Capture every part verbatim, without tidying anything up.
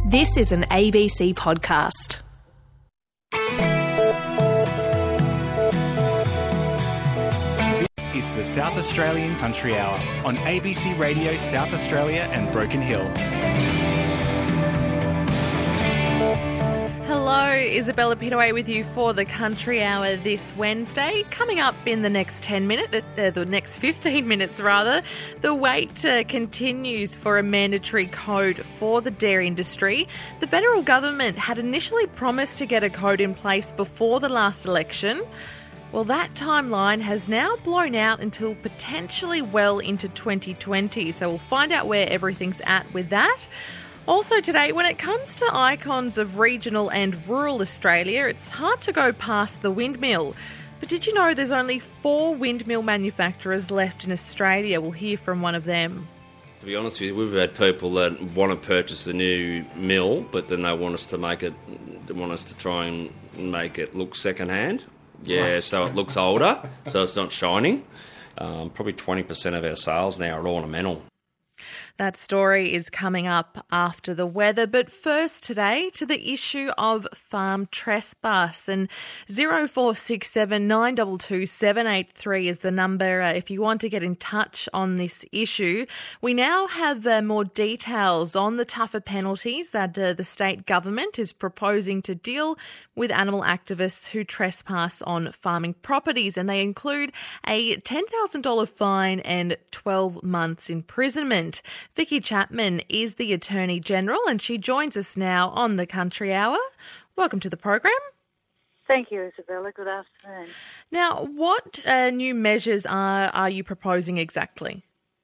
This is an A B C podcast. This is the South Australian Country Hour on A B C Radio South Australia and Broken Hill. Hello, Isabella Pittaway with you for the Country Hour this Wednesday. Coming up in the next ten minutes, uh, the next fifteen minutes rather, the wait uh, continues for a mandatory code for the dairy industry. The federal government had initially promised to get a code in place before the last election. Well, that timeline has now blown out until potentially well into twenty twenty, so we'll find out where everything's at with that. Also today, when it comes to icons of regional and rural Australia, it's hard to go past the windmill. But did you know there's only four windmill manufacturers left in Australia? We'll hear from one of them. To be honest with you, we've had people that want to purchase a new mill, but then they want us to make it, they want us to try and make it look second-hand. Yeah, so it looks older, so it's not shining. Um, probably twenty percent of our sales now are ornamental. That story is coming up after the weather. But first today to the issue of farm trespass. And zero four six seven nine two two seven eight three is the number uh, if you want to get in touch on this issue. We now have uh, more details on the tougher penalties that uh, the state government is proposing to deal with animal activists who trespass on farming properties. And they include a ten thousand dollars fine and twelve months imprisonment. Vicky Chapman is the Attorney General and she joins us now on the Country Hour. Welcome to the program. Thank you, Isabella. Good afternoon. Now, what uh, new measures are, are you proposing exactly?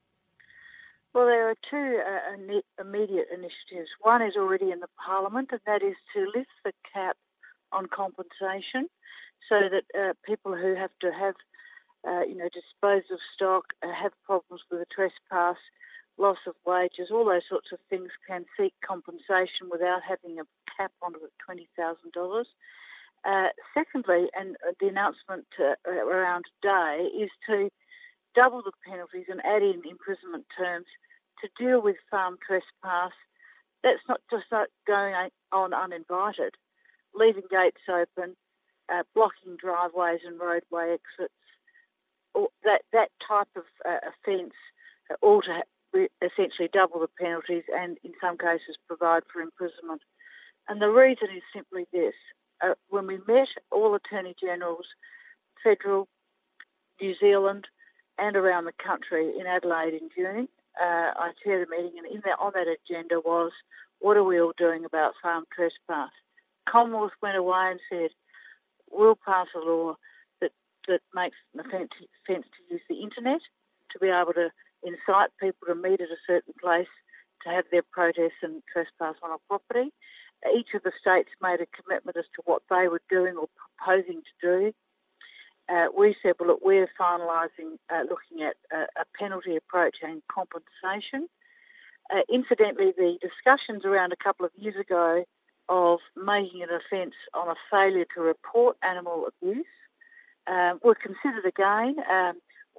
Well, there are two uh, immediate initiatives. One is already in the Parliament, and that is to lift the cap on compensation so that uh, people who have to have, uh, you know, dispose of stock, uh, have problems with the trespass, loss of wages, all those sorts of things can seek compensation without having a cap on it at twenty thousand dollars. Uh, secondly, and the announcement uh, around today, is to double the penalties and add in imprisonment terms to deal with farm trespass. That's not just not going on uninvited, leaving gates open, uh, blocking driveways and roadway exits, or that, that type of uh, offence, uh, all to essentially double the penalties and in some cases provide for imprisonment. And the reason is simply this. Uh, when we met all Attorney Generals, federal, New Zealand and around the country in Adelaide in June, uh, I chaired the meeting, and in that, on that agenda was, what are we all doing about farm trespass? Commonwealth went away and said, we'll pass a law that, that makes an offence to use the internet to be able to incite people to meet at a certain place to have their protests and trespass on a property. Each of the states made a commitment as to what they were doing or proposing to do. Uh, we said, well, look, we're finalising, uh, looking at uh, a penalty approach and compensation. Uh, incidentally, the discussions around a couple of years ago of making an offence on a failure to report animal abuse uh, were considered again. Um,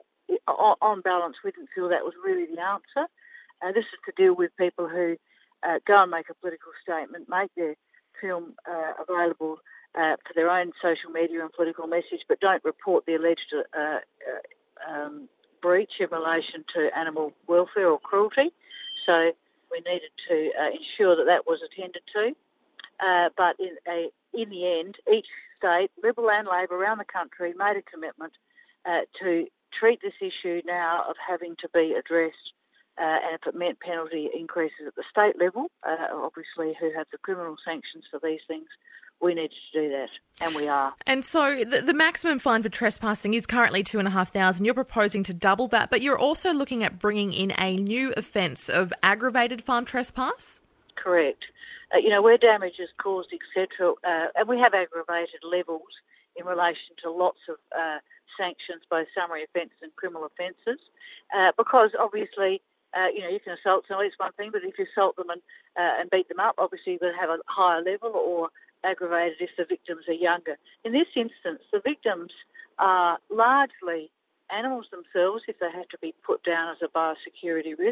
On balance, we didn't feel that was really the answer. Uh, this is to deal with people who uh, go and make a political statement, make their film uh, available uh, for their own social media and political message, but don't report the alleged uh, uh, um, breach in relation to animal welfare or cruelty. So we needed to uh, ensure that that was attended to. Uh, but in, a, in the end, each state, Liberal and Labor around the country, made a commitment uh, to treat this issue now of having to be addressed, uh, and if it meant penalty increases at the state level, uh, obviously who have the criminal sanctions for these things, we needed to do that, and we are. And so the, the maximum fine for trespassing is currently two and a half thousand. You're proposing to double that, but you're also looking at bringing in a new offence of aggravated farm trespass? Correct. Uh, you know, where damage is caused, et cetera, uh, and we have aggravated levels in relation to lots of uh, sanctions, both summary offences and criminal offences, uh, because obviously, uh, you know, you can assault somebody, it's one thing, but if you assault them and uh, and beat them up, obviously you'll have a higher level, or aggravated if the victims are younger. In this instance, the victims are largely animals themselves, if they have to be put down as a biosecurity risk,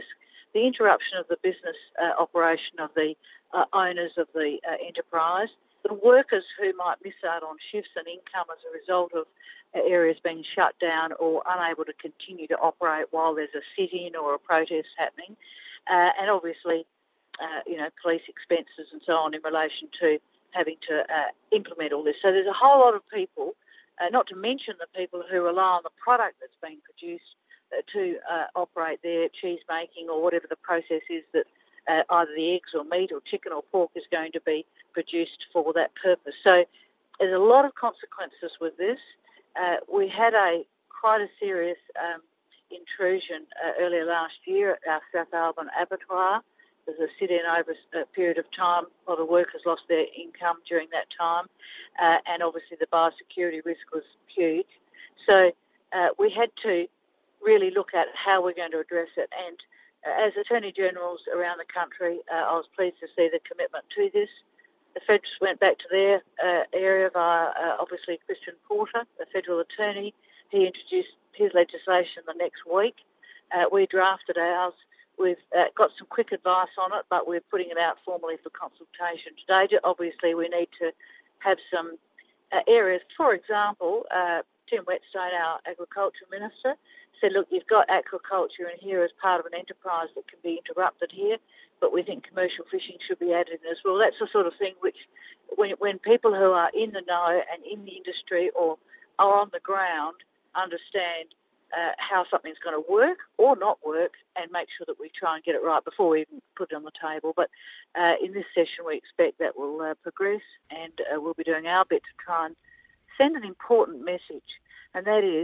the interruption of the business uh, operation of the uh, owners of the uh, enterprise, the workers who might miss out on shifts and income as a result of uh, areas being shut down or unable to continue to operate while there's a sit-in or a protest happening, uh, and obviously, uh, you know, police expenses and so on in relation to having to uh, implement all this. So there's a whole lot of people, uh, not to mention the people who rely on the product that's being produced uh, to uh, operate their cheese making or whatever the process is that uh, either the eggs or meat or chicken or pork is going to be produced for that purpose. So there's a lot of consequences with this. Uh, we had a quite a serious um, intrusion uh, earlier last year at our South Alban abattoir. There's a sit-in over a period of time. A lot of workers lost their income during that time, uh, and obviously the biosecurity risk was huge. So uh, we had to really look at how we're going to address it. And uh, as Attorney Generals around the country, uh, I was pleased to see the commitment to this. The feds went back to their uh, area via, uh, obviously, Christian Porter, the federal attorney. He introduced his legislation the next week. Uh, we drafted ours. We've uh, got some quick advice on it, but we're putting it out formally for consultation today. Obviously, we need to have some uh, areas. For example, uh, Tim Whetstone, our Agriculture Minister, said, look, you've got aquaculture in here as part of an enterprise that can be interrupted here, but we think commercial fishing should be added in as well. That's the sort of thing which, when, when people who are in the know and in the industry or are on the ground understand Uh, how something's going to work or not work, and make sure that we try and get it right before we even put it on the table. But uh, in this session, we expect that will uh, progress, and uh, we'll be doing our bit to try and send an important message, and that is,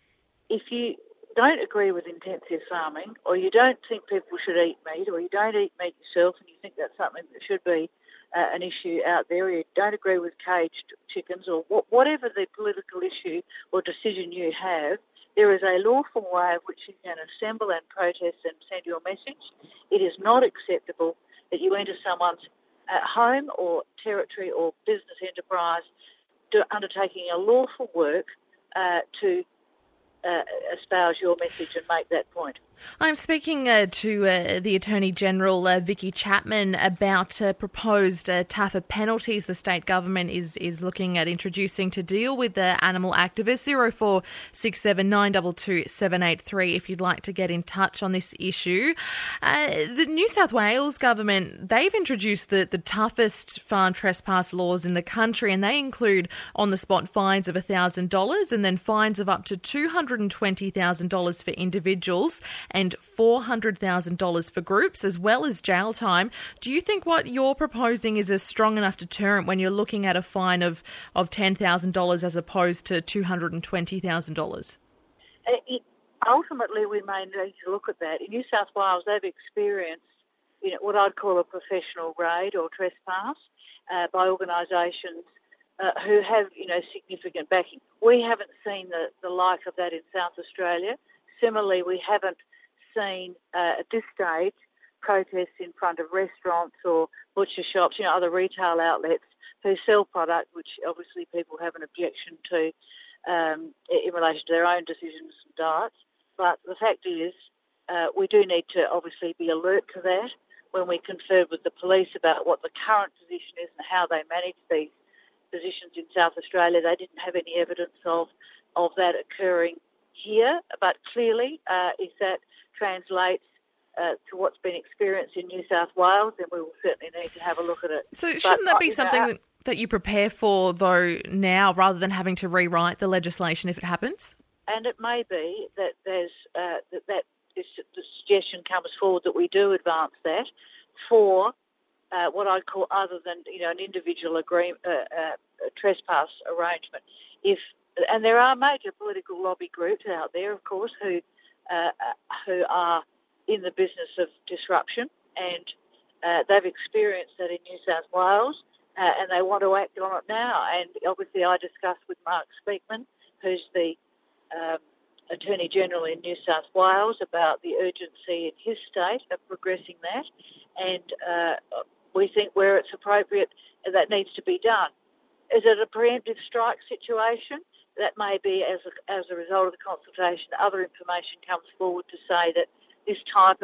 if you don't agree with intensive farming, or you don't think people should eat meat, or you don't eat meat yourself and you think that's something that should be uh, an issue out there, or you don't agree with caged chickens, or wh- whatever the political issue or decision you have, there is a lawful way of which you can assemble and protest and send your message. It is not acceptable that you enter someone's uh, home or territory or business enterprise to undertaking a lawful work uh, to uh, espouse your message and make that point. I'm speaking uh, to uh, the Attorney-General, uh, Vicki Chapman, about uh, proposed uh, tougher penalties the state government is is looking at introducing to deal with the animal activists. zero four six seven nine two two seven eight three if you'd like to get in touch on this issue. Uh, the New South Wales government, they've introduced the, the toughest farm trespass laws in the country, and they include on-the-spot fines of one thousand dollars and then fines of up to two hundred twenty thousand dollars for individuals and four hundred thousand dollars for groups, as well as jail time. Do you think what you're proposing is a strong enough deterrent when you're looking at a fine of, of ten thousand dollars as opposed to two hundred twenty thousand dollars? It, ultimately, we may need to look at that. In New South Wales, they've experienced, you know, what I'd call a professional raid or trespass uh, by organisations uh, who have, you know, significant backing. We haven't seen the, the like of that in South Australia. Similarly, we haven't seen uh, at this stage protests in front of restaurants or butcher shops, you know, other retail outlets who sell product which obviously people have an objection to um, in relation to their own decisions and diets. But the fact is, uh, we do need to obviously be alert to that. When we conferred with the police about what the current position is and how they manage these positions in South Australia, they didn't have any evidence of, of that occurring here. But clearly, uh, if that translates uh, to what's been experienced in New South Wales, then we will certainly need to have a look at it. So but, shouldn't that be you something know, that, that you prepare for, though, now, rather than having to rewrite the legislation if it happens? And it may be that there's uh, that, that this, the suggestion comes forward that we do advance that for uh, what I'd call other than, you know, an individual agreement, uh, uh, a trespass arrangement. If and there are major political lobby groups out there, of course, who uh, who are in the business of disruption, and uh, they've experienced that in New South Wales, uh, and they want to act on it now. And obviously, I discussed with Mark Speakman, who's the um, Attorney General in New South Wales, about the urgency in his state of progressing that, and uh, we think where it's appropriate, that needs to be done. Is it a preemptive strike situation? That may be as a, as a result of the consultation. Other information comes forward to say that this type of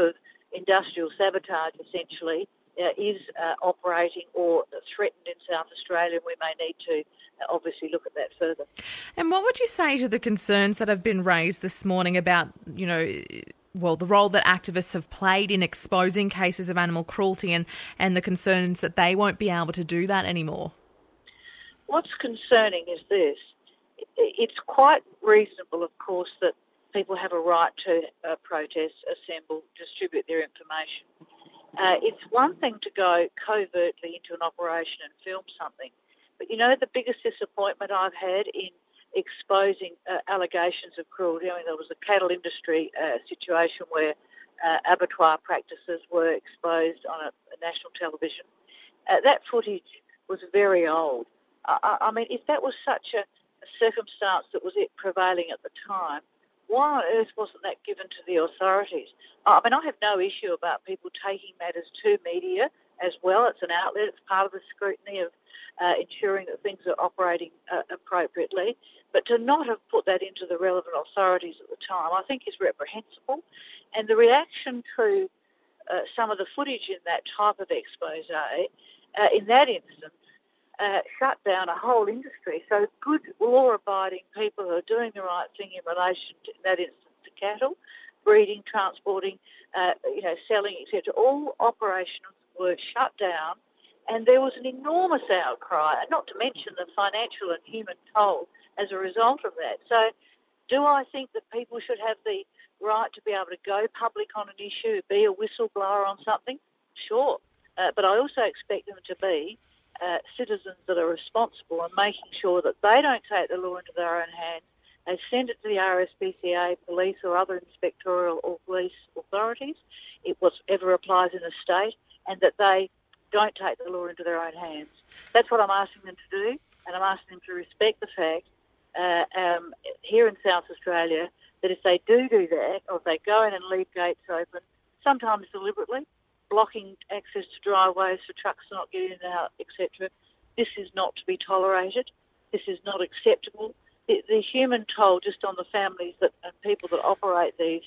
industrial sabotage, essentially, uh, is uh, operating or threatened in South Australia, and we may need to uh, obviously look at that further. And what would you say to the concerns that have been raised this morning about, you know, well, the role that activists have played in exposing cases of animal cruelty and, and the concerns that they won't be able to do that anymore? What's concerning is this. It's quite reasonable, of course, that people have a right to uh, protest, assemble, distribute their information. Uh, it's one thing to go covertly into an operation and film something, but you know the biggest disappointment I've had in exposing uh, allegations of cruelty. I mean, there was a cattle industry uh, situation where uh, abattoir practices were exposed on a, a national television. Uh, that footage was very old. I, I mean, if that was such a, a circumstance that was it prevailing at the time, why on earth wasn't that given to the authorities? I mean, I have no issue about people taking matters to media as well. It's an outlet. It's part of the scrutiny of uh, ensuring that things are operating uh, appropriately. But to not have put that into the relevant authorities at the time, I think is reprehensible. And the reaction to uh, some of the footage in that type of expose, uh, in that instance, Uh, shut down a whole industry. So good law-abiding people who are doing the right thing in relation to, in that instance, to cattle, breeding, transporting, uh, you know, selling, et cetera. All operations were shut down, and there was an enormous outcry, and not to mention the financial and human toll as a result of that. So do I think that people should have the right to be able to go public on an issue, be a whistleblower on something? Sure. Uh, but I also expect them to be Uh, citizens that are responsible and making sure that they don't take the law into their own hands. They send it to the R S P C A, police or other inspectorial or police authorities, it whatever applies in the state, and that they don't take the law into their own hands. That's what I'm asking them to do, and I'm asking them to respect the fact uh, um, here in South Australia that if they do do that, or if they go in and leave gates open, sometimes deliberately, blocking access to driveways for trucks to not get in and out, et cetera. This is not to be tolerated. This is not acceptable. The, the human toll just on the families that and people that operate these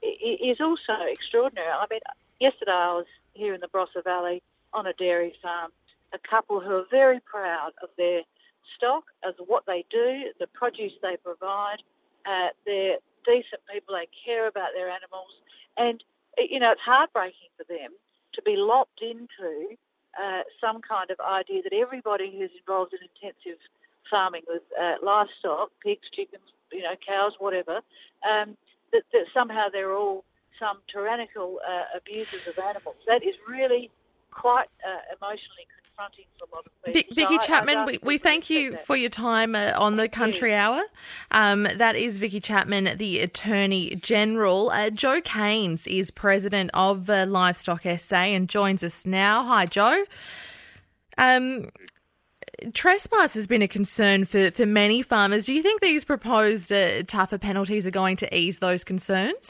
is also extraordinary. I mean, yesterday I was here in the Barossa Valley on a dairy farm, a couple who are very proud of their stock, of what they do, the produce they provide. Uh, they're decent people. They care about their animals. And, you know, it's heartbreaking for them to be locked into uh, some kind of idea that everybody who's involved in intensive farming with uh, livestock, pigs, chickens, you know, cows, whatever, um, that, that somehow they're all some tyrannical uh, abusers of animals. That is really quite uh, emotionally confronting for a lot of people. Vic, Vicky so Chapman, I, I we, we thank you that. for your time uh, on the Country Hour. Um, that is Vicky Chapman, the Attorney General. Uh, Joe Keynes is President of uh, Livestock S A and joins us now. Hi, Joe. Um, trespass has been a concern for, for many farmers. Do you think these proposed uh, tougher penalties are going to ease those concerns?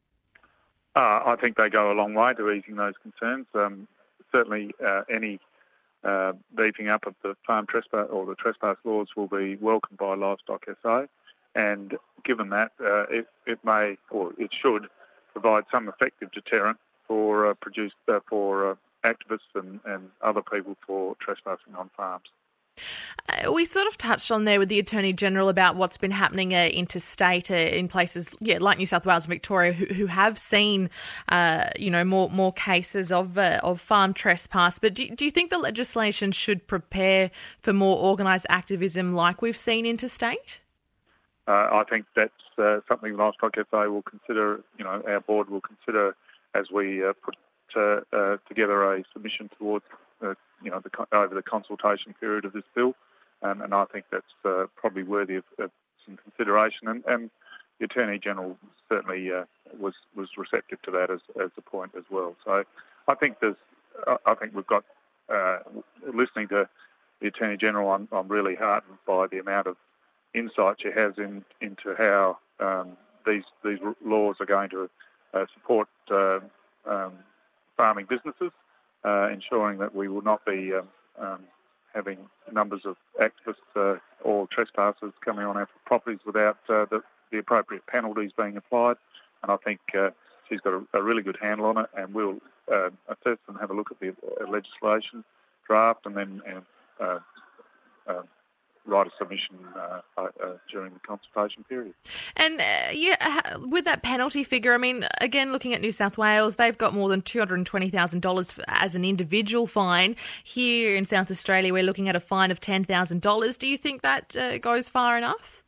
Uh, I think they go a long way to easing those concerns. Um, certainly uh, any Uh, beefing up of the farm trespass or the trespass laws will be welcomed by Livestock S A, and given that, uh, it, it may or it should provide some effective deterrent for uh, produced uh, for uh, activists and, and other people for trespassing on farms. Uh, we sort of touched on there with the Attorney General about what's been happening uh, interstate uh, in places, yeah, like New South Wales and Victoria, who, who have seen, uh, you know, more more cases of uh, of farm trespass. But do, do you think the legislation should prepare for more organised activism like we've seen interstate? Uh, I think that's uh, something Livestock S A will consider. You know, our board will consider as we uh, put uh, uh, together a submission towards. Uh, you know, the, over the consultation period of this bill, um, and I think that's uh, probably worthy of, of some consideration. And, and the Attorney General certainly uh, was was receptive to that as, as a point as well. So I think there's, I think we've got uh, listening to the Attorney General. I'm, I'm really heartened by the amount of insight she has in into how um, these these laws are going to uh, support uh, um, farming businesses. Uh, ensuring that we will not be um, um, having numbers of activists uh, or trespassers coming on our properties without uh, the, the appropriate penalties being applied. And I think uh, she's got a, a really good handle on it, and we'll uh, assess and have a look at the uh, legislation draft, and then uh, uh, uh, write a submission uh, uh, during the consultation period. And uh, yeah, with that penalty figure, I mean, again, looking at New South Wales, they've got more than two hundred twenty thousand dollars as an individual fine. Here in South Australia, we're looking at a fine of ten thousand dollars. Do you think that uh, goes far enough?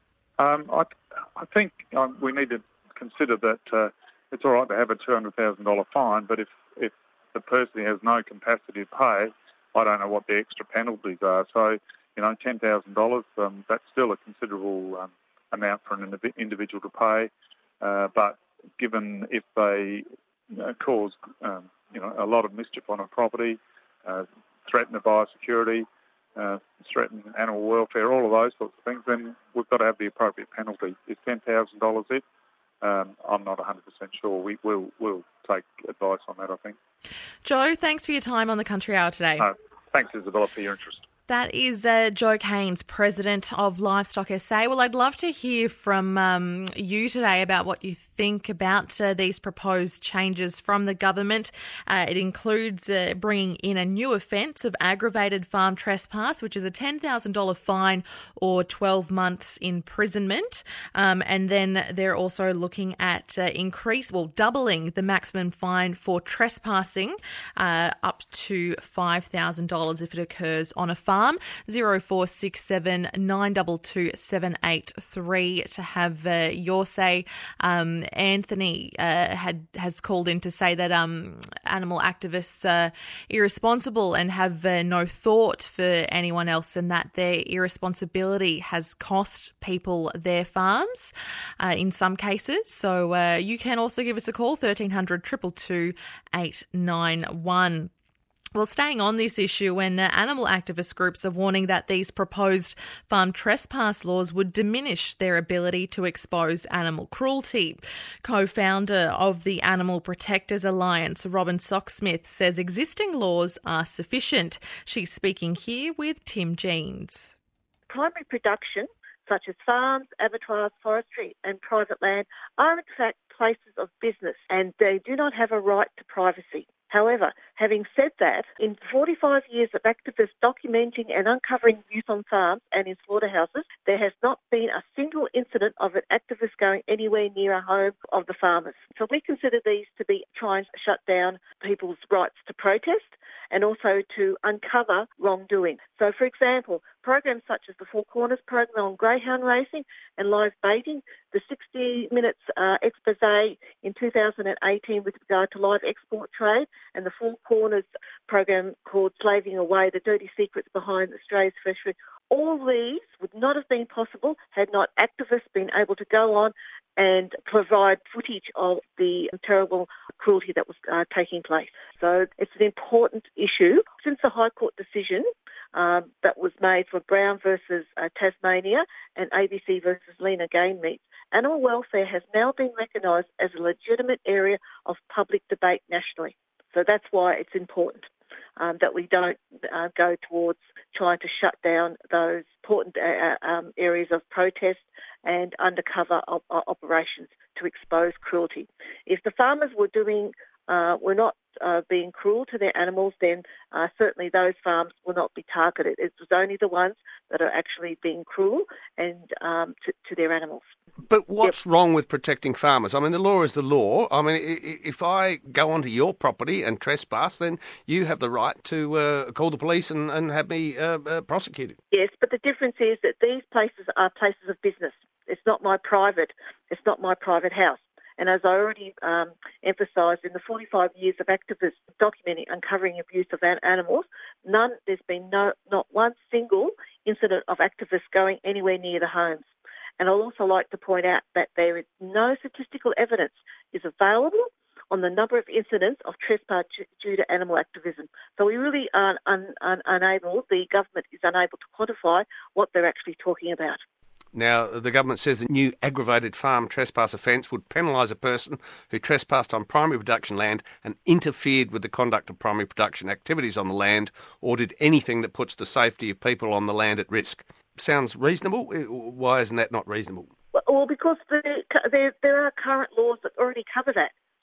Um, I, I think um, we need to consider that uh, it's all right to have a two hundred thousand dollars fine, but if, if the person has no capacity to pay, I don't know what the extra penalties are. So, you know, ten thousand dollars, um, that's still a considerable um, amount for an individual to pay. Uh, but given if they you know, cause, um, you know, a lot of mischief on a property, uh, threaten the biosecurity, uh, threaten animal welfare, all of those sorts of things, then we've got to have the appropriate penalty. Is ten thousand dollars it? Um, I'm not one hundred percent sure. We will we'll take advice on that, I think. Joe, thanks for your time on the Country Hour today. Uh, thanks, Isabella, for your interest. That is uh, Joe Caines, President of Livestock S A. Well, I'd love to hear from um, you today about what you think about uh, these proposed changes from the government. Uh, it includes uh, bringing in a new offence of aggravated farm trespass, which is a ten thousand dollars fine or twelve months imprisonment. Um, and then they're also looking at uh, increase, well, doubling the maximum fine for trespassing uh, up to five thousand dollars if it occurs on a farm. zero four six seven nine two two seven eight three to have uh, your say. Um, Anthony uh, had has called in to say that um, animal activists are irresponsible and have uh, no thought for anyone else, and that their irresponsibility has cost people their farms uh, in some cases. So uh, you can also give us a call, thirteen hundred two two two eight nine one. Well, staying on this issue, when uh, animal activist groups are warning that these proposed farm trespass laws would diminish their ability to expose animal cruelty. Co-founder of the Animal Protectors Alliance, Robyn Socksmith, says existing laws are sufficient. She's speaking here with Tim Jeans. Primary production, such as farms, abattoirs, forestry and private land, are in fact places of business, and they do not have a right to privacy. However, having said that, in forty-five years of activists documenting and uncovering abuse on farms and in slaughterhouses, there has not been a single incident of an activist going anywhere near a home of the farmers. So we consider these to be trying to shut down people's rights to protest and also to uncover wrongdoing. So, for example, programs such as the Four Corners program on greyhound racing and live baiting, the sixty minutes uh, expose in two thousand eighteen with regard to live export trade, and the Four Corners program called Slaving Away, the dirty secrets behind Australia's fishery. All these would not have been possible had not activists been able to go on and provide footage of the terrible cruelty that was uh, taking place. So it's an important issue. Since the High Court decision um, that was made for Brown versus uh, Tasmania and A B C versus Lena Game Meat, animal welfare has now been recognised as a legitimate area of public debate nationally. So that's why it's important um, that we don't uh, go towards trying to shut down those important uh, um, areas of protest and undercover op- operations to expose cruelty. If the farmers were doing, uh, were not uh, being cruel to their animals, then uh, certainly those farms will not be targeted. It was only the ones that are actually being cruel and um, to, to their animals. But what's Yep. wrong with protecting farmers? I mean, the law is the law. I mean, i- if I go onto your property and trespass, then you have the right to uh, call the police and, and have me uh, uh, prosecuted. Yes, but the difference is that these places are places of business. It's not my private. It's not my private house. And as I already um, emphasised, in the forty-five years of activists documenting uncovering abuse of an- animals, none. There's been no, not one single incident of activists going anywhere near the homes. And I'd also like to point out that there is no statistical evidence is available on the number of incidents of trespass due to animal activism. So we really are un, un, unable, the government is unable to quantify what they're actually talking about. Now, the government says the new aggravated farm trespass offence would penalise a person who trespassed on primary production land and interfered with the conduct of primary production activities on the land, or did anything that puts the safety of people on the land at risk. Sounds reasonable? Why isn't that not reasonable? Well, because there, there, there are current laws that already cover that.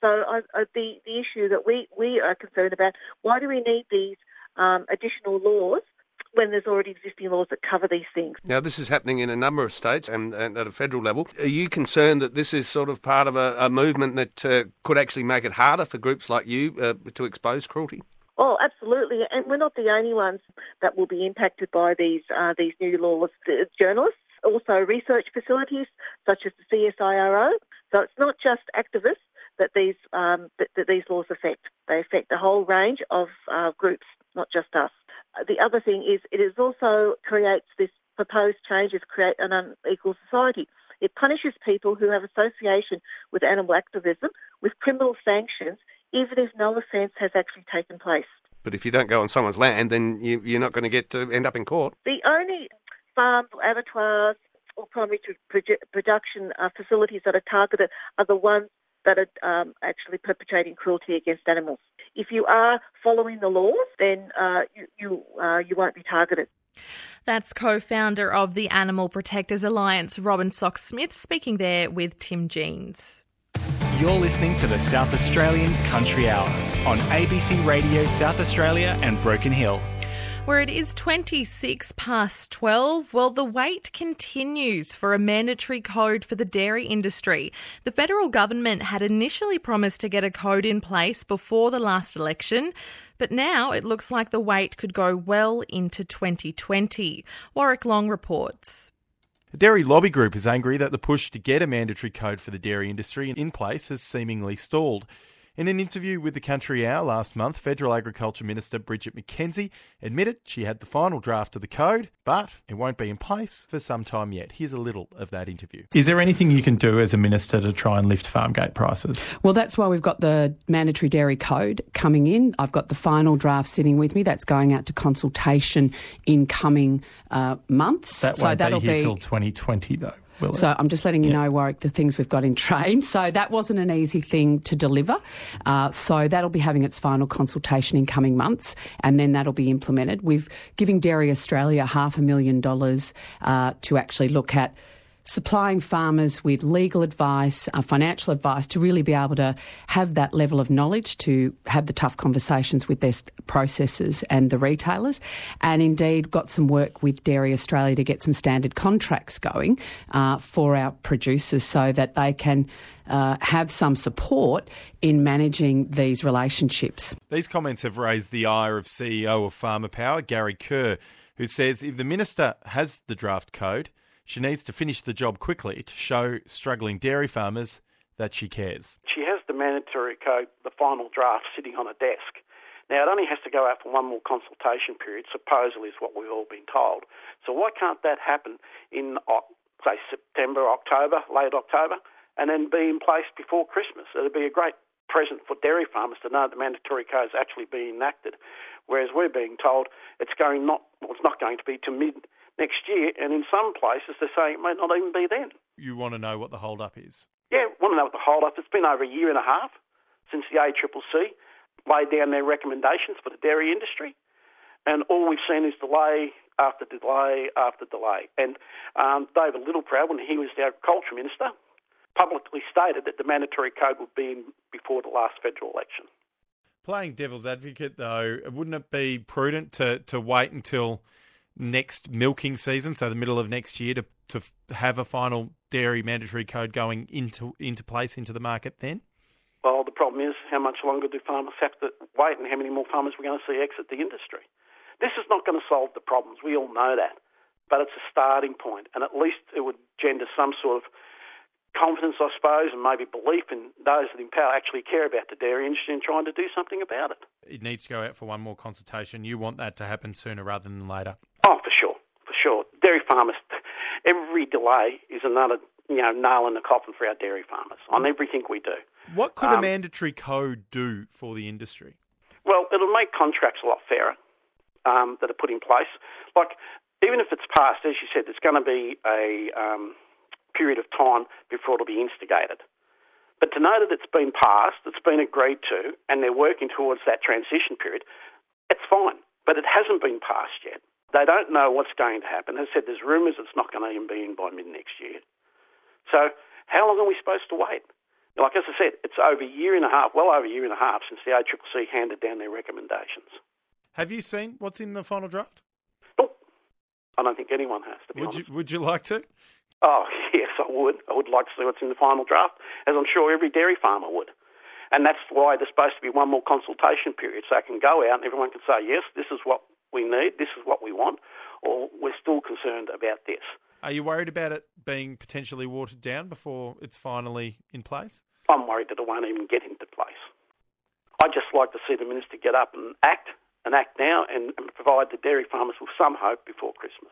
So uh, uh, the, the issue that we, we are concerned about, why do we need these um, additional laws when there's already existing laws that cover these things? Now, this is happening in a number of states and, and at a federal level. Are you concerned that this is sort of part of a, a movement that uh, could actually make it harder for groups like you uh, to expose cruelty? Oh, absolutely. And we're not the only ones that will be impacted by these uh, these new laws. The journalists, also research facilities such as the C S I R O. So it's not just activists that these um, that, that these laws affect. They affect a whole range of uh, groups, not just us. The other thing is it is also creates this proposed changes create an unequal society. It punishes people who have association with animal activism with criminal sanctions, even if no offence has actually taken place. But if you don't go on someone's land, then you, you're not going to get to end up in court. The only farms or abattoirs or primary produ- production uh, facilities that are targeted are the ones that are um, actually perpetrating cruelty against animals. If you are following the laws, then uh, you you, uh, you won't be targeted. That's co-founder of the Animal Protectors Alliance, Robin Sock-Smith, speaking there with Tim Jeans. You're listening to the South Australian Country Hour on A B C Radio South Australia and Broken Hill. Where it is twenty-six past twelve, well, the wait continues for a mandatory code for the dairy industry. The federal government had initially promised to get a code in place before the last election, but now it looks like the wait could go well into twenty twenty. Warwick Long reports. The Dairy Lobby Group is angry that the push to get a mandatory code for the dairy industry in place has seemingly stalled. In an interview with the Country Hour last month, Federal Agriculture Minister Bridget McKenzie admitted she had the final draft of the code, but it won't be in place for some time yet. Here's a little of that interview. Is there anything you can do as a minister to try and lift farm gate prices? Well, that's why we've got the mandatory dairy code coming in. I've got the final draft sitting with me. That's going out to consultation in coming uh, months. That so won't that'll be here be till twenty twenty, though. So I'm just letting you yeah. know, Warwick, the things we've got in train. So that wasn't an easy thing to deliver. Uh, so that'll be having its final consultation in coming months, and then that'll be implemented. We've giving Dairy Australia half a million dollars uh, to actually look at supplying farmers with legal advice, uh, financial advice, to really be able to have that level of knowledge, to have the tough conversations with their processors and the retailers, and indeed got some work with Dairy Australia to get some standard contracts going uh, for our producers so that they can uh, have some support in managing these relationships. These comments have raised the ire of C E O of Farmer Power, Gary Kerr, who says if the minister has the draft code, she needs to finish the job quickly to show struggling dairy farmers that she cares. She has the mandatory code, the final draft, sitting on a desk. Now, it only has to go out for one more consultation period, supposedly is what we've all been told. So why can't that happen in, say, September, October, late October, and then be in place before Christmas? It would be a great present for dairy farmers to know the mandatory code is actually being enacted, whereas we're being told it's going not, well, it's not going to be to mid next year, and in some places they're saying it may not even be then. You want to know what the hold-up is? Yeah, want to know what the hold-up is. It's been over a year and a half since the A C C C laid down their recommendations for the dairy industry, and all we've seen is delay after delay after delay. And um, David Littleproud, when he was the Agriculture Minister, publicly stated that the mandatory code would be in before the last federal election. Playing devil's advocate, though, wouldn't it be prudent to, to wait until next milking season, so the middle of next year, to to have a final dairy mandatory code going into into place into the market then? Well, the problem is how much longer do farmers have to wait, and how many more farmers we're going to see exit the industry. This is not going to solve the problems. We all know that, but it's a starting point, and at least it would gender some sort of confidence, I suppose, and maybe belief in those that in power actually care about the dairy industry and trying to do something about it. It needs to go out for one more consultation. You want that to happen sooner rather than later? Oh, for sure, for sure. Dairy farmers, every delay is another, you know, nail in the coffin for our dairy farmers on everything we do. What could um, a mandatory code do for the industry? Well, it'll make contracts a lot fairer um, that are put in place. Like, even if it's passed, as you said, there's going to be a um, period of time before it'll be instigated. But to know that it's been passed, it's been agreed to, and they're working towards that transition period, it's fine. But it hasn't been passed yet. They don't know what's going to happen. As I said, there's rumours it's not going to even be in by mid-next year. So how long are we supposed to wait? Like as I said, it's over a year and a half, well over a year and a half since the A C C C handed down their recommendations. Have you seen what's in the final draft? Nope. I don't think anyone has, to be would honest. You, would you like to? Oh, yes, I would. I would like to see what's in the final draft, as I'm sure every dairy farmer would. And that's why there's supposed to be one more consultation period, so I can go out and everyone can say, yes, this is what we need, this is what we want, or we're still concerned about this. Are you worried about it being potentially watered down before it's finally in place? I'm worried that it won't even get into place. I'd just like to see the minister get up and act, and act now, and, and provide the dairy farmers with some hope before Christmas.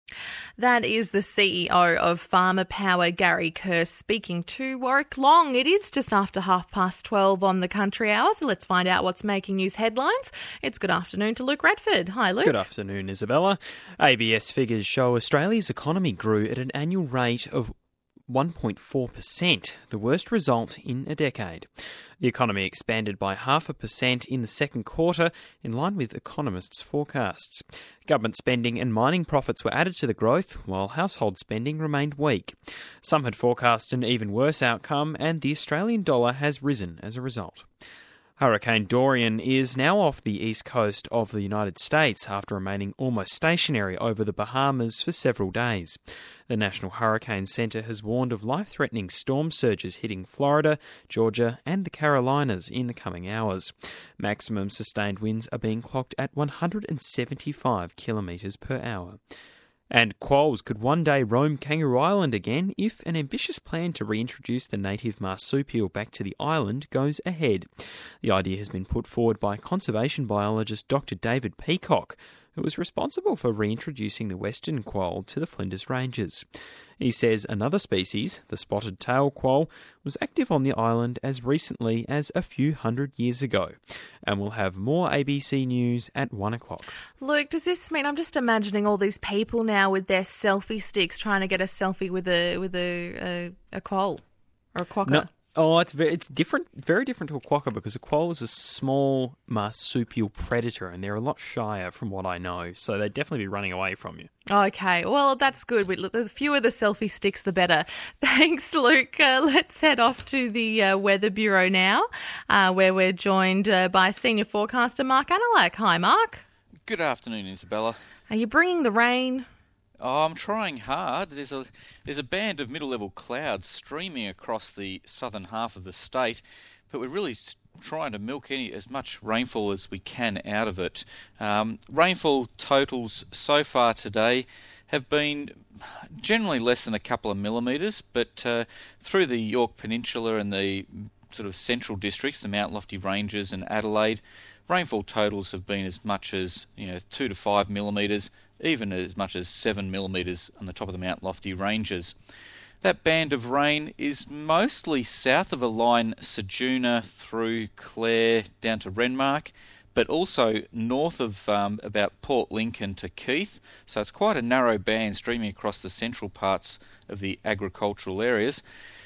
That is the C E O of Farmer Power, Gary Kerr, speaking to Warwick Long. It is just after half past twelve on the Country Hour, so let's find out what's making news headlines. It's good afternoon to Luke Redford. Hi, Luke. Good afternoon, Isabella. A B S figures show Australia's economy grew at an annual rate of one point four percent, the worst result in a decade. The economy expanded by half a percent in the second quarter, in line with economists' forecasts. Government spending and mining profits were added to the growth, while household spending remained weak. Some had forecast an even worse outcome, and the Australian dollar has risen as a result. Hurricane Dorian is now off the east coast of the United States after remaining almost stationary over the Bahamas for several days. The National Hurricane Centre has warned of life-threatening storm surges hitting Florida, Georgia and the Carolinas in the coming hours. Maximum sustained winds are being clocked at one hundred seventy-five kilometres per hour. And quolls could one day roam Kangaroo Island again if an ambitious plan to reintroduce the native marsupial back to the island goes ahead. The idea has been put forward by conservation biologist Doctor David Peacock, who was responsible for reintroducing the western quoll to the Flinders Ranges. He says another species, the spotted tail quoll, was active on the island as recently as a few hundred years ago. And we'll have more A B C News at one o'clock. Luke, does this mean, I'm just imagining all these people now with their selfie sticks trying to get a selfie with a with a a, a quoll or a quokka? No. Oh, it's very, it's different, very different to a quokka because a quoll is a small marsupial predator and they're a lot shyer from what I know, so they'd definitely be running away from you. Okay, well, that's good. We, the fewer the selfie sticks, the better. Thanks, Luke. Uh, let's head off to the uh, Weather Bureau now, uh, where we're joined uh, by senior forecaster Mark Analak. Hi, Mark. Good afternoon, Isabella. Are you bringing the rain? Oh, I'm trying hard. There's a there's a band of middle-level clouds streaming across the southern half of the state, but we're really trying to milk any as much rainfall as we can out of it. Um, rainfall totals so far today have been generally less than a couple of millimetres, but uh, through the Yorke Peninsula and the sort of central districts, the Mount Lofty Ranges and Adelaide, rainfall totals have been as much as you know two to five millimetres, even as much as seven millimetres on the top of the Mount Lofty Ranges. That band of rain is mostly south of a line Ceduna through Clare down to Renmark, but also north of um, about Port Lincoln to Keith. So it's quite a narrow band streaming across the central parts of the agricultural areas.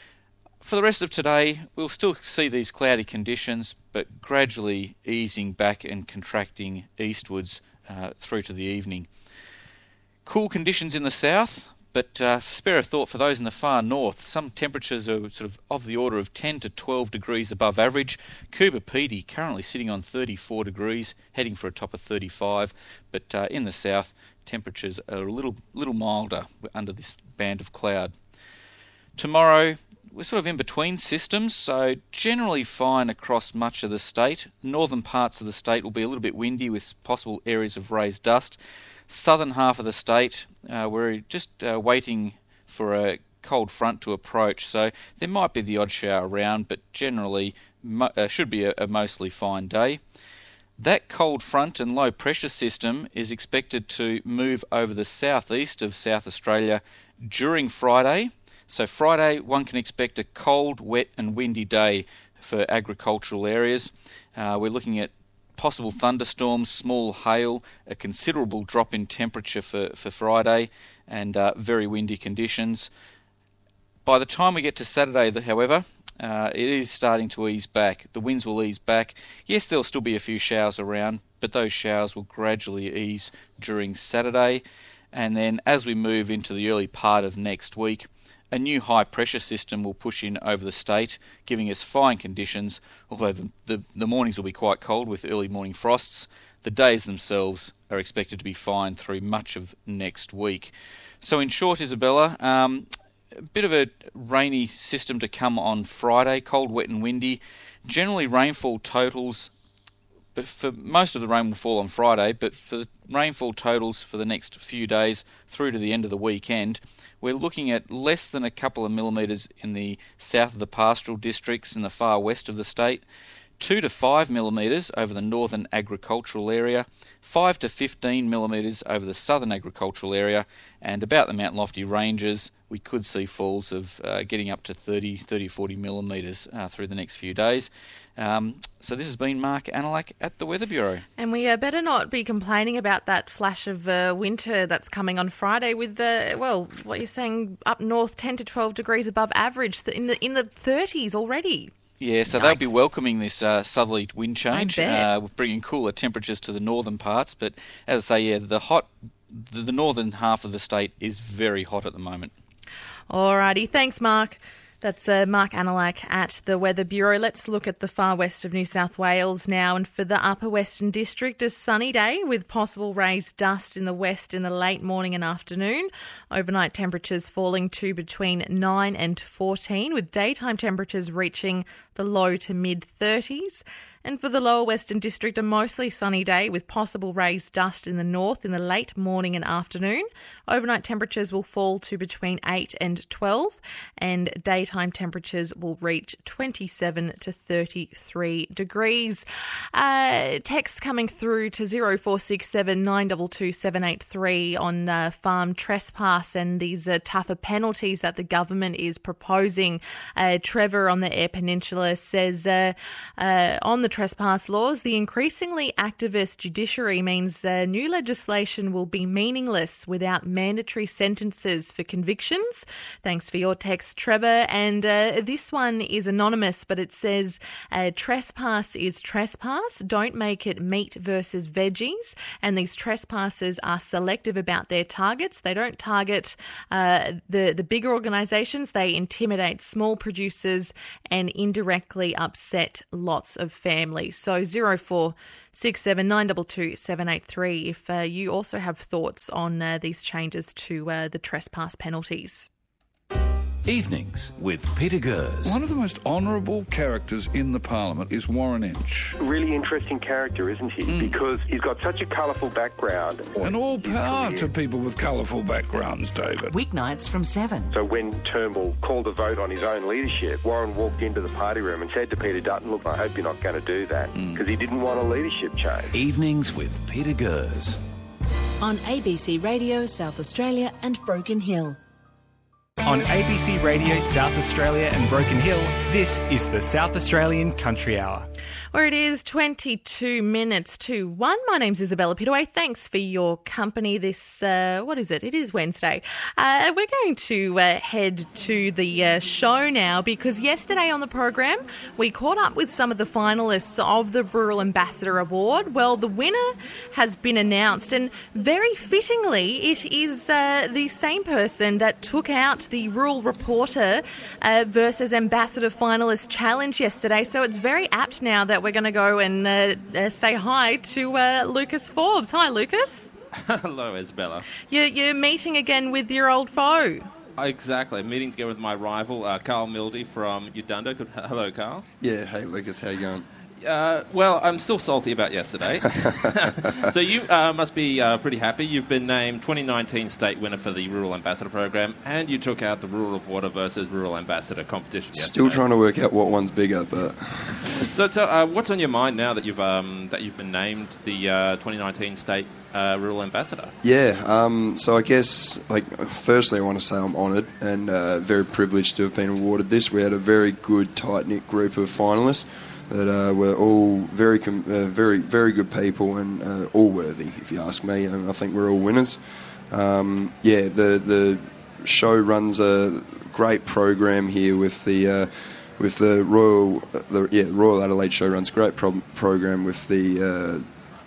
For the rest of today, we'll still see these cloudy conditions, but gradually easing back and contracting eastwards uh, through to the evening. Cool conditions in the south, but uh, spare a thought for those in the far north. Some temperatures are sort of of the order of ten to twelve degrees above average. Coober Pedy currently sitting on thirty-four degrees, heading for a top of thirty-five, but uh, in the south, temperatures are a little little milder under this band of cloud. Tomorrow, we're sort of in between systems, so generally fine across much of the state. Northern parts of the state will be a little bit windy with possible areas of raised dust. Southern half of the state, uh, we're just uh, waiting for a cold front to approach, so there might be the odd shower around, but generally mo- uh, should be a, a mostly fine day. That cold front and low pressure system is expected to move over the southeast of South Australia during Friday. So Friday, one can expect a cold, wet and windy day for agricultural areas. Uh, we're looking at possible thunderstorms, small hail, a considerable drop in temperature for, for Friday, and uh, very windy conditions. By the time we get to Saturday, however, uh, it is starting to ease back. The winds will ease back. Yes, there'll still be a few showers around, but those showers will gradually ease during Saturday. And then as we move into the early part of next week, A new high-pressure system will push in over the state, giving us fine conditions, although the, the, the mornings will be quite cold with early morning frosts. The days themselves are expected to be fine through much of next week. So in short, Isabella, um, a bit of a rainy system to come on Friday, cold, wet and windy. Generally rainfall totals, but for most of the rain will fall on Friday, but for the rainfall totals for the next few days through to the end of the weekend, we're looking at less than a couple of millimetres in the south of the pastoral districts and the far west of the state, two to five millimetres over the northern agricultural area, five to fifteen millimetres over the southern agricultural area, and about the Mount Lofty Ranges, we could see falls of uh, getting up to thirty, thirty, forty millimetres uh, through the next few days. Um, so this has been Mark Anilak at the Weather Bureau. And we uh, better not be complaining about that flash of uh, winter that's coming on Friday with the, well, what you're saying, up north ten to twelve degrees above average, in the in the thirties already. Yeah, so Yikes. They'll be welcoming this uh, southerly wind change, I bet. uh, bringing cooler temperatures to the northern parts. But as I say, yeah, the hot, the, the northern half of the state is very hot at the moment. Alrighty, thanks, Mark. That's uh, Mark Anilak at the Weather Bureau. Let's look at the far west of New South Wales now. And for the Upper Western District, a sunny day with possible raised dust in the west in the late morning and afternoon. Overnight temperatures falling to between nine and fourteen, with daytime temperatures reaching the low to mid thirties. And for the Lower Western District, a mostly sunny day with possible raised dust in the north in the late morning and afternoon. Overnight temperatures will fall to between eight and twelve, and daytime temperatures will reach twenty-seven to thirty-three degrees. Uh, text coming through to zero four six seven nine two two seven eight three on uh, farm trespass and these uh, tougher penalties that the government is proposing. Uh, Trevor on the Eyre Peninsula says uh, uh, on the trespass laws, the increasingly activist judiciary means uh, new legislation will be meaningless without mandatory sentences for convictions. Thanks for your text, Trevor. And uh, this one is anonymous, but it says uh, trespass is trespass. Don't make it meat versus veggies. And these trespassers are selective about their targets. They don't target uh, the, the bigger organisations. They intimidate small producers and indirectly upset lots of families. So zero four six seven nine two two seven eight three if uh, you also have thoughts on uh, these changes to uh, the trespass penalties. Evenings with Peter Gers. One of the most honourable characters in the Parliament is Warren Inch. Really interesting character, isn't he? Mm. Because he's got such a colourful background. And all power to people with colourful backgrounds, David. Weeknights from seven. So when Turnbull called a vote on his own leadership, Warren walked into the party room and said to Peter Dutton, look, I hope you're not going to do that, because mm. he didn't want a leadership change. Evenings with Peter Gers. On A B C Radio South Australia and Broken Hill. On A B C Radio South Australia and Broken Hill, this is the South Australian Country Hour. Where it is twenty-two minutes to one. My name's Isabella Pittaway. Thanks for your company this, uh, what is it? It is Wednesday. Uh, we're going to uh, head to the uh, show now because yesterday on the program we caught up with some of the finalists of the Rural Ambassador Award. Well, the winner has been announced, and very fittingly it is uh, the same person that took out the Rural Reporter uh, versus Ambassador Finalist Challenge yesterday. So it's very apt now that we're going to go and uh, uh, say hi to uh, Lucas Forbes. Hi, Lucas. Hello, Isabella. You're, you're meeting again with your old foe. Exactly. I'm meeting together with my rival, uh, Carl Mildy from Udunda. Good, hello, Carl. Yeah, hey, Lucas. How you going? Uh, well, I'm still salty about yesterday. So you uh, must be uh, pretty happy. You've been named twenty nineteen state winner for the Rural Ambassador program, and you took out the Rural Reporter versus Rural Ambassador competition yesterday. Still trying to work out what one's bigger, but... So, so uh, what's on your mind now that you've um, that you've been named the uh, twenty nineteen state uh, Rural Ambassador? Yeah, um, so I guess, like, firstly, I want to say I'm honoured and uh, very privileged to have been awarded this. We had a very good, tight-knit group of finalists that uh, were all very, com- uh, very, very good people and uh, all worthy, if you ask me. And I think we're all winners. Um, yeah, the the show runs a great program here with the uh, with the Royal, uh, the, yeah, the Royal Adelaide Show runs a great pro- program with the uh,